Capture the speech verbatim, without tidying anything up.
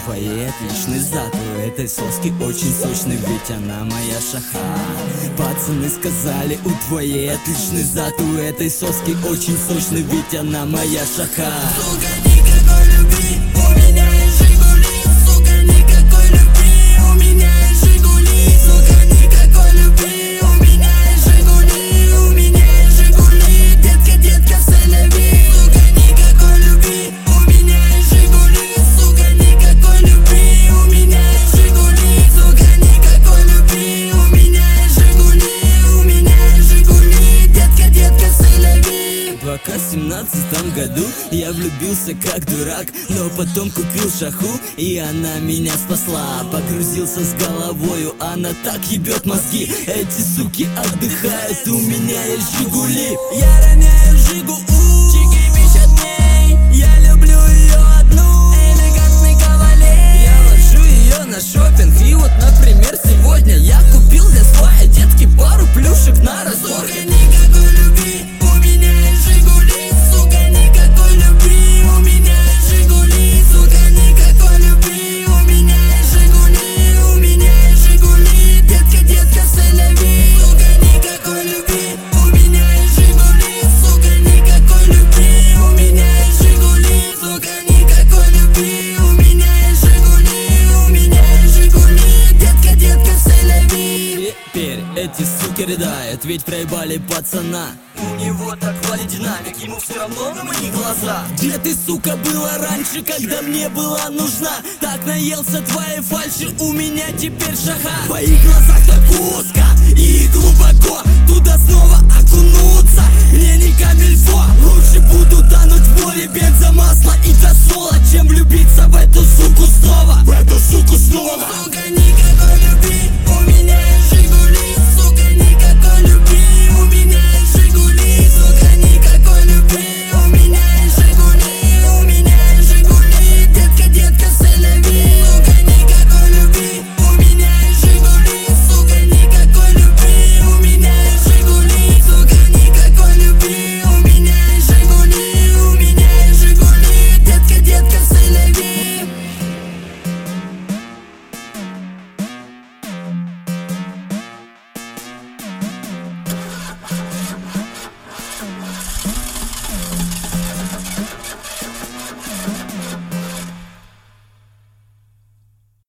твоей отличный зад, у этой соски очень сочный, ведь она моя шаха. Пацаны сказали, у твоей отличный зад, у этой соски очень сочный, ведь она моя шаха. Сука, никакой любви, у меня есть Жигули. Сука, никакой любви, у меня есть Жигули. Сука, никакой любви, у меня есть Жигули. У меня есть Жигули, детка, детка, все любви. Сука, никакой любви, у меня есть Жигули. Сука, никакой любви, у меня есть Жигули. Сука, никакой любви, у меня есть Жигули. У меня есть Жигули, детка, детка, все любви. Пока в семнадцатом году я влюбился как дурак, но потом купил шаху, и она меня спасла. Погрузился с головою, она так ебет мозги. Эти суки отдыхают, у меня есть Жигули. Я роняю Жигу, у чики пищат ней. Я люблю ее одну, элегантный кавалер. Я вожу ее на шопинг, и вот, например, сегодня я купил для своей детки пару плюшек на разбор. Сука, никакой любви, у меня есть Жигули. Сука, никакой любви, у меня есть Жигули. Сука, никакой любви, у меня есть Жигули. У меня есть Жигули, детка, детка, все любви. Сука, никакой любви, у меня есть Жигули. Сука, никакой любви, у меня есть Жигули. Сука, никакой любви, у меня есть Жигули. У меня есть Жигули, детка, детка, все любви. Теперь эти суки рыдают, ведь проебали пацана. У него такой динамик, ему все равно на мои глаза. Где ты, сука, была раньше, когда мне была нужна? Так наелся твоей фальши, у меня теперь шаха. В твоих глазах так узко и глубоко, туда снова окунуться мне не камильфо. Лучше буду тонуть в море бензомасла и засола, чем влюбиться в эту суку снова. В эту суку снова. Сука, никакой любви,